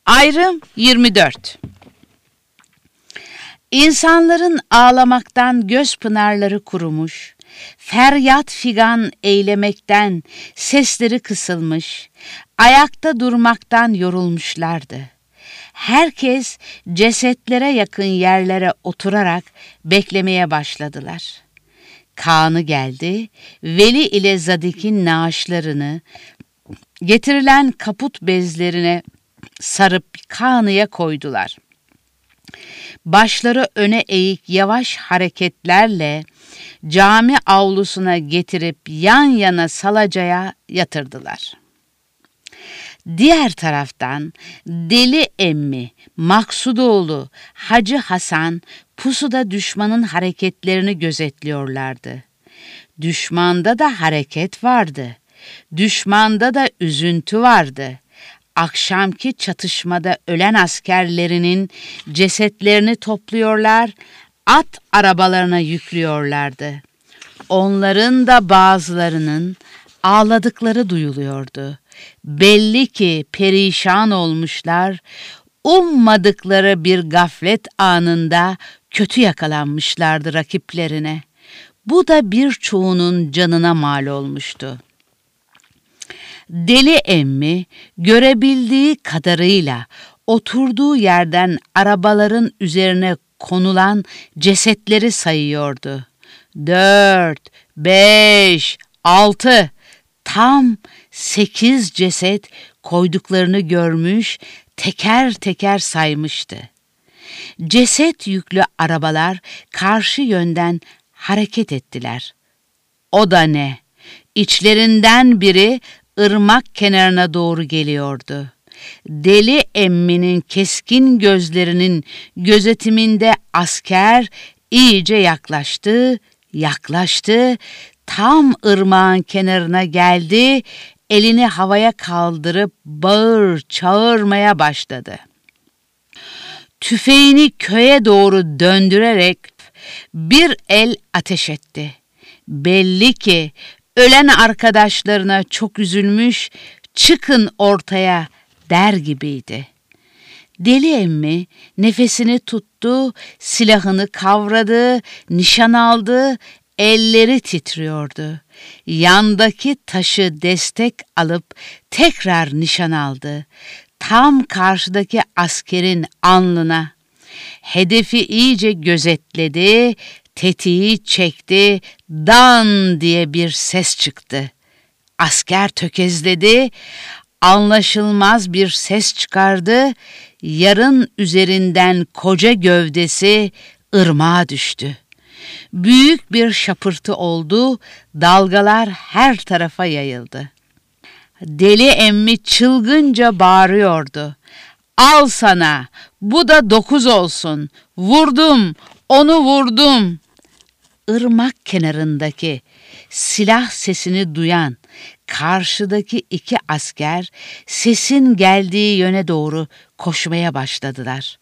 Ayrım 24. İnsanların ağlamaktan göz pınarları kurumuş, feryat figan eylemekten sesleri kısılmış, ayakta durmaktan yorulmuşlardı. Herkes cesetlere yakın yerlere oturarak beklemeye başladılar. Kağan'ı geldi, Veli ile Zadik'in naaşlarını getirilen kaput bezlerine sarıp Kağan'ıya koydular. Başları öne eğik yavaş hareketlerle cami avlusuna getirip yan yana salacaya yatırdılar. Diğer taraftan Deli Emmi, Maksudoğlu, Hacı Hasan pusuda düşmanın hareketlerini gözetliyorlardı. Düşmanda da hareket vardı. Düşmanda da üzüntü vardı. Akşamki çatışmada ölen askerlerinin cesetlerini topluyorlar, at arabalarına yüklüyorlardı. Onların da bazılarının ağladıkları duyuluyordu. Belli ki perişan olmuşlar, ummadıkları bir gaflet anında kötü yakalanmışlardı rakiplerine. Bu da birçoğunun canına mal olmuştu. Deli Emmi görebildiği kadarıyla oturduğu yerden arabaların üzerine konulan cesetleri sayıyordu. 4, 5, 6, tam 8 ceset koyduklarını görmüş, teker teker saymıştı. Ceset yüklü arabalar karşı yönden hareket ettiler. O da ne? İçlerinden biri ırmak kenarına doğru geliyordu. Deli Emmi'nin keskin gözlerinin gözetiminde asker iyice yaklaştı, tam ırmağın kenarına geldi, elini havaya kaldırıp bağır çağırmaya başladı. Tüfeğini köye doğru döndürerek bir el ateş etti. Belli ki ölen arkadaşlarına çok üzülmüş, çıkın ortaya der gibiydi. Deli Emmi nefesini tuttu, silahını kavradı, nişan aldı, elleri titriyordu. Yandaki taşı destek alıp tekrar nişan aldı. Tam karşıdaki askerin alnına. Hedefi iyice gözetledi, tetiği çekti, dan diye bir ses çıktı. Asker tökezledi, anlaşılmaz bir ses çıkardı, yarın üzerinden koca gövdesi ırmağa düştü. Büyük bir şapırtı oldu, dalgalar her tarafa yayıldı. Deli Emmi çılgınca bağırıyordu. Al sana, bu da 9 olsun, vurdum, onu vurdum. Irmak kenarındaki silah sesini duyan karşıdaki 2 asker sesin geldiği yöne doğru koşmaya başladılar.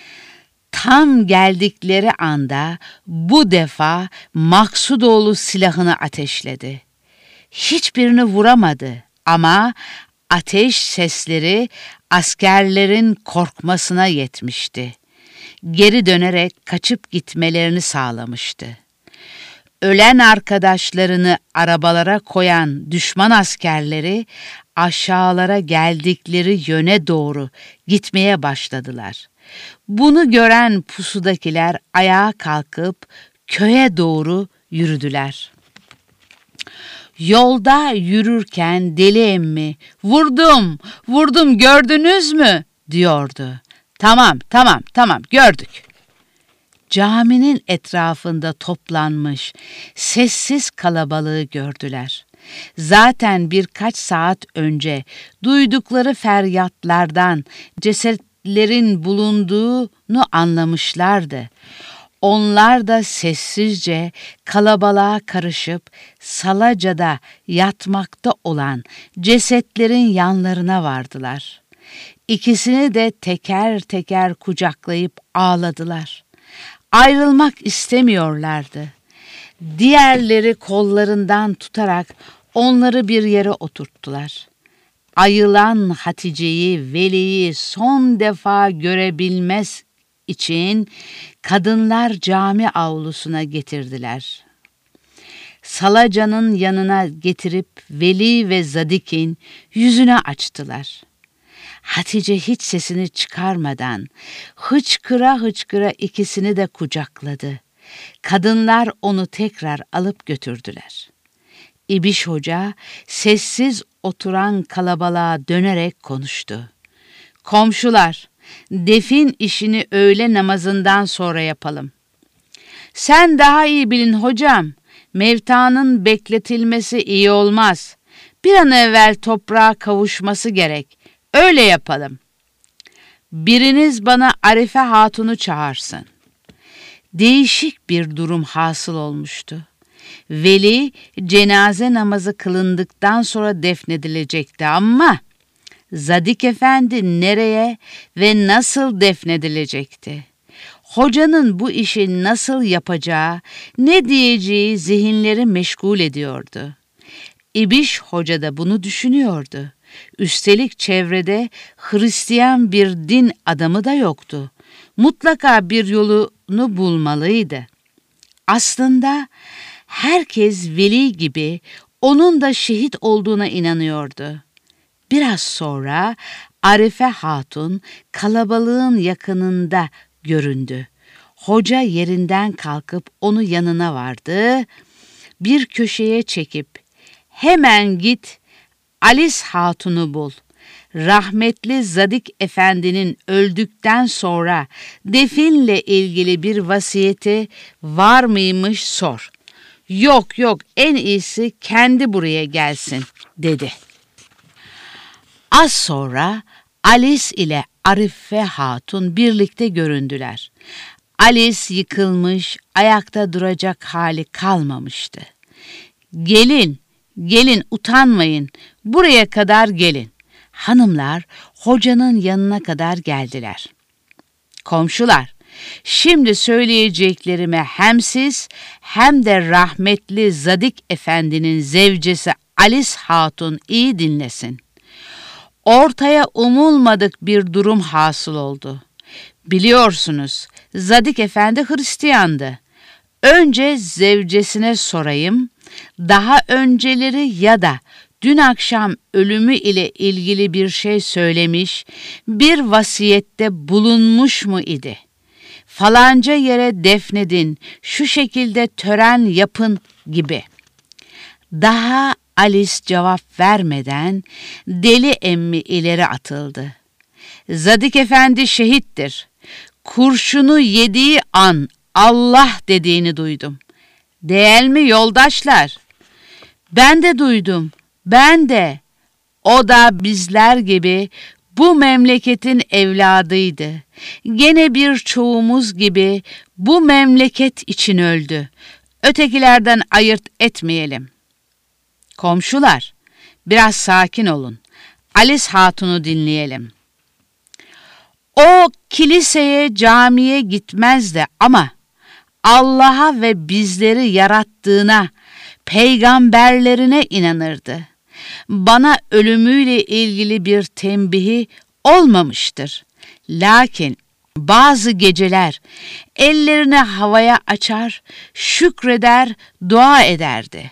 Tam geldikleri anda bu defa Maksudoğlu silahını ateşledi. Hiçbirini vuramadı ama ateş sesleri askerlerin korkmasına yetmişti. Geri dönerek kaçıp gitmelerini sağlamıştı. Ölen arkadaşlarını arabalara koyan düşman askerleri aşağılara geldikleri yöne doğru gitmeye başladılar. Bunu gören pusudakiler ayağa kalkıp köye doğru yürüdüler. Yolda yürürken Deli Emmi vurdum gördünüz mü diyordu. Tamam gördük. Caminin etrafında toplanmış sessiz kalabalığı gördüler. Zaten birkaç saat önce duydukları feryatlardan cesetlerin bulunduğunu anlamışlardı. Onlar da sessizce kalabalığa karışıp salacada yatmakta olan cesetlerin yanlarına vardılar. İkisini de teker teker kucaklayıp ağladılar. Ayrılmak istemiyorlardı. Diğerleri kollarından tutarak onları bir yere oturttular. ayılan Hatice'yi, Veli'yi son defa görebilmez için kadınlar cami avlusuna getirdiler. Salaca'nın yanına getirip Veli ve Zadik'in yüzünü açtılar. Hatice hiç sesini çıkarmadan hıçkıra hıçkıra ikisini de kucakladı. Kadınlar onu tekrar alıp götürdüler. İbiş Hoca sessiz oturan kalabalığa dönerek konuştu. Komşular, defin işini öğle namazından sonra yapalım. Sen daha iyi bilin hocam, mevtanın bekletilmesi iyi olmaz. Bir an evvel toprağa kavuşması gerek. Öyle yapalım. Biriniz bana Arife Hatun'u çağırsın. Değişik bir durum hasıl olmuştu. Veli cenaze namazı kılındıktan sonra defnedilecekti ama Zadik Efendi nereye ve nasıl defnedilecekti? Hocanın bu işi nasıl yapacağı, ne diyeceği zihinleri meşgul ediyordu. İbiş Hoca da bunu düşünüyordu. Üstelik çevrede Hristiyan bir din adamı da yoktu. Mutlaka bir yolunu bulmalıydı. Aslında herkes Veli gibi onun da şehit olduğuna inanıyordu. Biraz sonra Arife Hatun kalabalığın yakınında göründü. Hoca yerinden kalkıp onu yanına vardı. Bir köşeye çekip hemen git Alis Hatun'u bul. Rahmetli Zadik Efendi'nin öldükten sonra definle ilgili bir vasiyeti var mıymış sor. Yok en iyisi kendi buraya gelsin dedi. Az sonra Alice ile Arife Hatun birlikte göründüler. Alice yıkılmış, ayakta duracak hali kalmamıştı. Gelin utanmayın, buraya kadar gelin. Hanımlar hocanın yanına kadar geldiler. Komşular, şimdi söyleyeceklerime hem siz hem de rahmetli Zadik Efendi'nin zevcesi Alice Hatun iyi dinlesin. Ortaya umulmadık bir durum hasıl oldu. Biliyorsunuz Zadik Efendi Hristiyandı. Önce zevcesine sorayım, daha önceleri ya da dün akşam ölümü ile ilgili bir şey söylemiş, bir vasiyette bulunmuş mu idi? Falanca yere defnedin, şu şekilde tören yapın gibi. Daha Alice cevap vermeden deli emmi ileri atıldı. Zadik Efendi şehittir. Kurşunu yediği an Allah dediğini duydum. Değil mi yoldaşlar? Ben de duydum. Ben de. O da bizler gibi bu memleketin evladıydı. Gene birçoğumuz gibi bu memleket için öldü. Ötekilerden ayırt etmeyelim. Komşular, biraz sakin olun. Alice Hatun'u dinleyelim. O kiliseye, camiye gitmezdi ama Allah'a ve bizleri yarattığına, peygamberlerine inanırdı. Bana ölümüyle ilgili bir tembihi olmamıştır. Lakin bazı geceler ellerini havaya açar, şükreder, dua ederdi.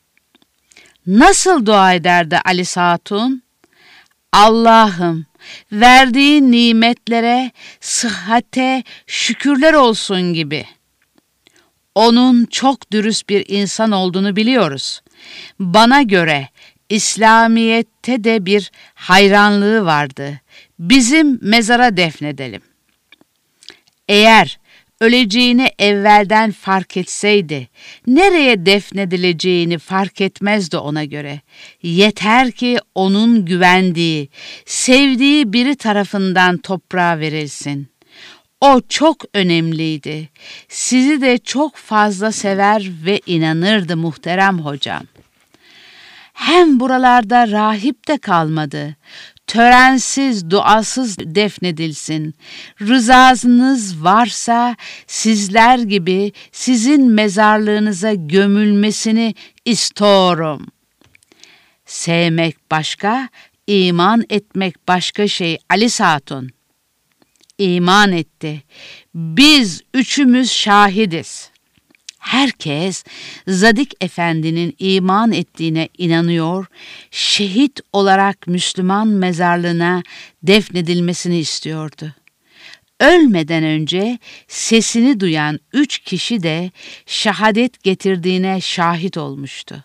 Nasıl dua ederdi Alice Hatun? Allah'ım, verdiğin nimetlere, sıhhate şükürler olsun gibi. Onun çok dürüst bir insan olduğunu biliyoruz. Bana göre İslamiyet'te de bir hayranlığı vardı. Bizim mezara defnedelim. Eğer öleceğini evvelden fark etseydi, nereye defnedileceğini fark etmezdi ona göre. Yeter ki onun güvendiği, sevdiği biri tarafından toprağa verilsin. O çok önemliydi. Sizi de çok fazla sever ve inanırdı muhterem hocam. Hem buralarda rahip de kalmadı. Törensiz, duasız defnedilsin. Rızanız varsa sizler gibi sizin mezarlığınıza gömülmesini istiyorum. Sevmek başka, İman etmek başka şey Alice Hatun. İman etti. Biz üçümüz şahidiz. Herkes Zadik Efendi'nin iman ettiğine inanıyor, şehit olarak Müslüman mezarlığına defnedilmesini istiyordu. Ölmeden önce sesini duyan 3 kişi de şehadet getirdiğine şahit olmuştu.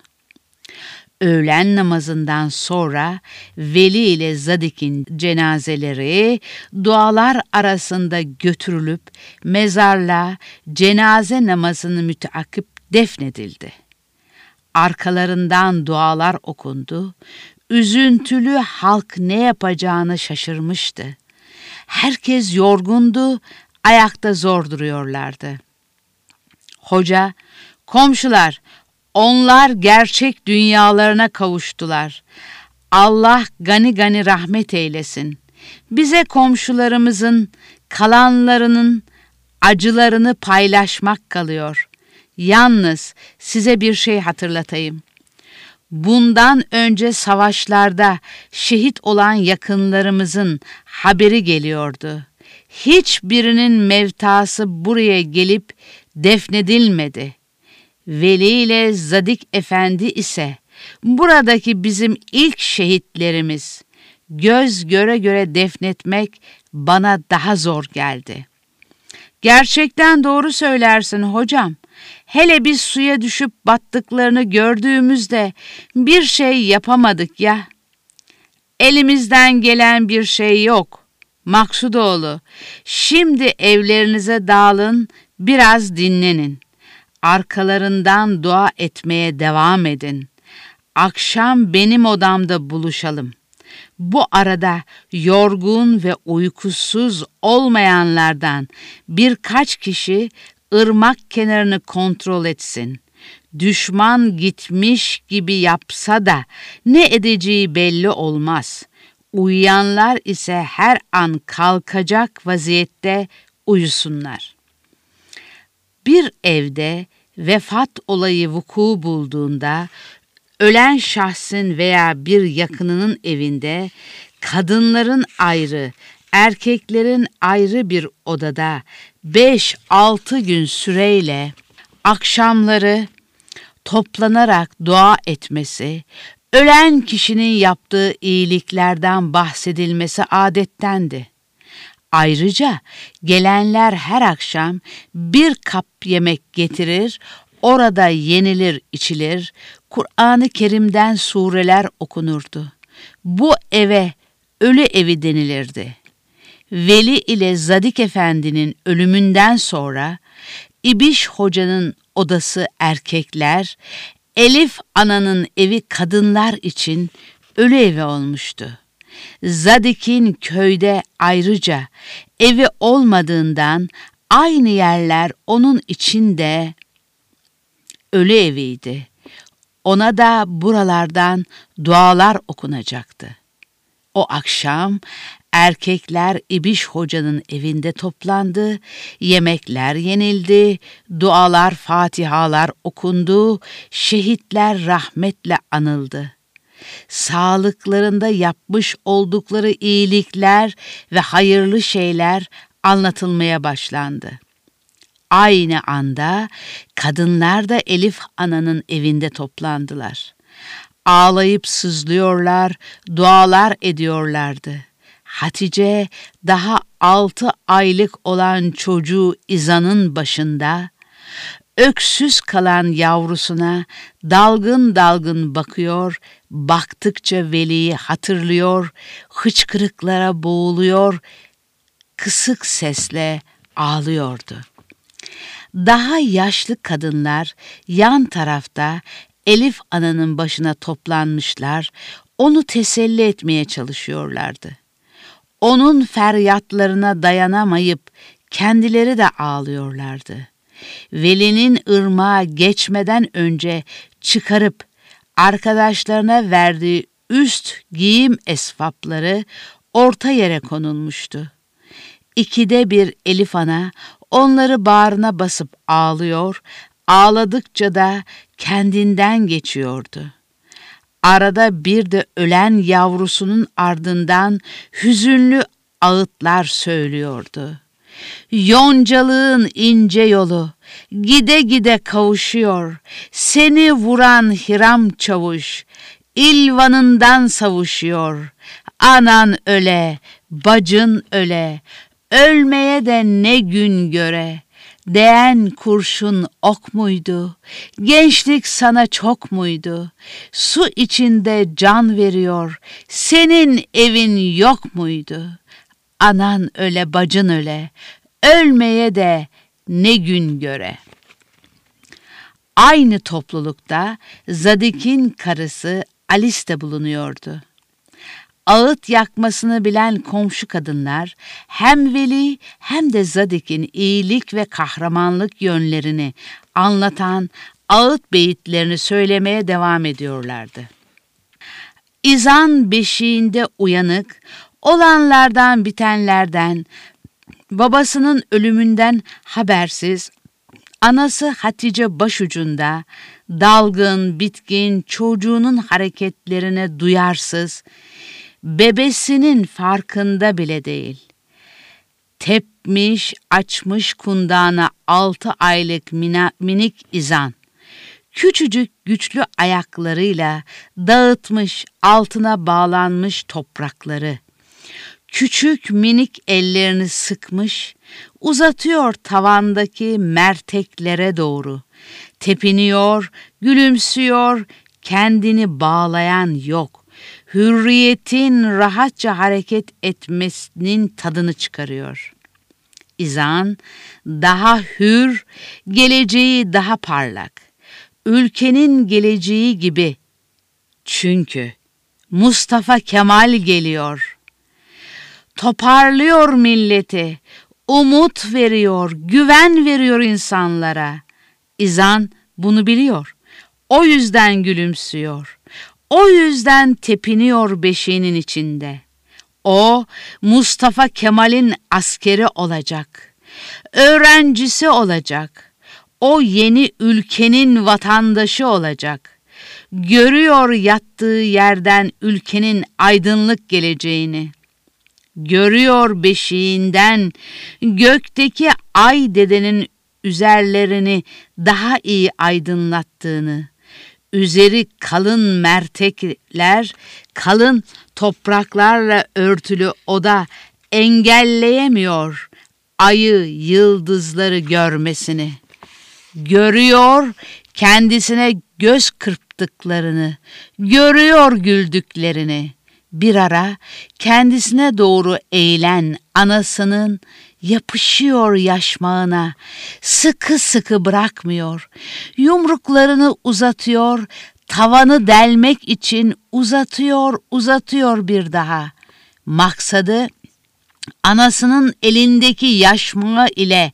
Öğlen namazından sonra Veli ile Zadik'in cenazeleri dualar arasında götürülüp mezarla cenaze namazını müteakip defnedildi. Arkalarından dualar okundu. Üzüntülü halk ne yapacağını şaşırmıştı. Herkes yorgundu, ayakta zor duruyorlardı. Hoca, komşular, onlar gerçek dünyalarına kavuştular. Allah gani gani rahmet eylesin. Bize komşularımızın kalanlarının acılarını paylaşmak kalıyor. Yalnız size bir şey hatırlatayım. Bundan önce savaşlarda şehit olan yakınlarımızın haberi geliyordu. Hiçbirinin mevtası buraya gelip defnedilmedi. Veli ile Zadik Efendi ise buradaki bizim ilk şehitlerimiz. Göz göre göre defnetmek bana daha zor geldi. Gerçekten doğru söylersin hocam. Hele biz suya düşüp battıklarını gördüğümüzde bir şey yapamadık ya. Elimizden gelen bir şey yok. Maksudoğlu, şimdi evlerinize dağılın, biraz dinlenin. Arkalarından dua etmeye devam edin. Akşam benim odamda buluşalım. Bu arada yorgun ve uykusuz olmayanlardan birkaç kişi ırmak kenarını kontrol etsin. Düşman gitmiş gibi yapsa da ne edeceği belli olmaz. Uyuyanlar ise her an kalkacak vaziyette uyusunlar. Bir evde vefat olayı vuku bulduğunda ölen şahsın veya bir yakınının evinde kadınların ayrı, erkeklerin ayrı bir odada 5-6 gün süreyle akşamları toplanarak dua etmesi, ölen kişinin yaptığı iyiliklerden bahsedilmesi adettendi. Ayrıca gelenler her akşam bir kap yemek getirir, orada yenilir içilir, Kur'an-ı Kerim'den sureler okunurdu. Bu eve ölü evi denilirdi. Veli ile Zadik Efendi'nin ölümünden sonra İbiş Hoca'nın odası erkekler, Elif Ana'nın evi kadınlar için ölü evi olmuştu. Zadik'in köyde ayrıca evi olmadığından aynı yerler onun için de ölü eviydi. Ona da buralardan dualar okunacaktı. O akşam erkekler İbiş Hoca'nın evinde toplandı, yemekler yenildi, dualar, fatihalar okundu, şehitler rahmetle anıldı. Sağlıklarında yapmış oldukları iyilikler ve hayırlı şeyler anlatılmaya başlandı. Aynı anda kadınlar da Elif Ana'nın evinde toplandılar. Ağlayıp sızlıyorlar, dualar ediyorlardı. Hatice daha 6 aylık olan çocuğu İzan'ın başında, öksüz kalan yavrusuna dalgın dalgın bakıyor, baktıkça Veli'yi hatırlıyor, hıçkırıklara boğuluyor, kısık sesle ağlıyordu. Daha yaşlı kadınlar yan tarafta Elif Ana'nın başına toplanmışlar, onu teselli etmeye çalışıyorlardı. Onun feryatlarına dayanamayıp kendileri de ağlıyorlardı. Veli'nin ırmağa geçmeden önce çıkarıp arkadaşlarına verdiği üst giyim esvapları orta yere konulmuştu. 2'de 1 Elif Ana onları bağrına basıp ağlıyor, ağladıkça da kendinden geçiyordu. Arada bir de ölen yavrusunun ardından hüzünlü ağıtlar söylüyordu. Yoncalığın ince yolu, gide gide kavuşuyor. Seni vuran Hiram çavuş, İlvanından savuşuyor. Anan öle, bacın öle, ölmeye de ne gün göre. Değen kurşun ok muydu? Gençlik sana çok muydu? Su içinde can veriyor. Senin evin yok muydu? Anan öle, bacın öle, ölmeye de ne gün göre. Aynı toplulukta Zadik'in karısı Alice de bulunuyordu. Ağıt yakmasını bilen komşu kadınlar hem Veli hem de Zadik'in iyilik ve kahramanlık yönlerini anlatan ağıt beyitlerini söylemeye devam ediyorlardı. İzan beşiğinde uyanık, olanlardan bitenlerden, babasının ölümünden habersiz, anası Hatice başucunda, dalgın, bitkin, çocuğunun hareketlerine duyarsız, bebesinin farkında bile değil. Tepmiş, açmış kundağına 6 aylık minik İzan, küçücük güçlü ayaklarıyla dağıtmış, altına bağlanmış toprakları, küçük minik ellerini sıkmış, uzatıyor tavandaki merteklere doğru. Tepiniyor, gülümsüyor, kendini bağlayan yok. Hürriyetin rahatça hareket etmesinin tadını çıkarıyor. İzan daha hür, geleceği daha parlak. Ülkenin geleceği gibi. Çünkü Mustafa Kemal geliyor. Toparlıyor milleti, umut veriyor, güven veriyor insanlara. İzan bunu biliyor. O yüzden gülümsüyor. O yüzden tepiniyor beşiğinin içinde. O Mustafa Kemal'in askeri olacak. Öğrencisi olacak. O yeni ülkenin vatandaşı olacak. Görüyor yattığı yerden ülkenin aydınlık geleceğini. Görüyor beşiğinden gökteki ay dedenin üzerlerini daha iyi aydınlattığını. Üzeri kalın mertekler, kalın topraklarla örtülü oda engelleyemiyor ayı, yıldızları görmesini. Görüyor kendisine göz kırptıklarını, görüyor güldüklerini. Bir ara kendisine doğru eğilen anasının yapışıyor yaşmağına, sıkı sıkı bırakmıyor, yumruklarını uzatıyor, tavanı delmek için uzatıyor bir daha. Maksadı anasının elindeki yaşmağı ile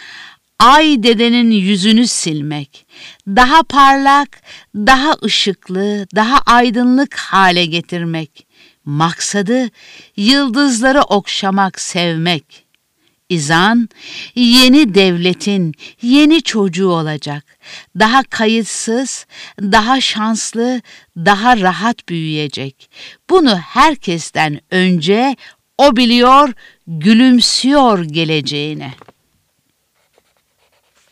ay dedenin yüzünü silmek, daha parlak, daha ışıklı, daha aydınlık hale getirmek. Maksadı yıldızları okşamak, sevmek. İzan yeni devletin yeni çocuğu olacak. Daha kayıtsız, daha şanslı, daha rahat büyüyecek. Bunu herkesten önce o biliyor, gülümsüyor geleceğine.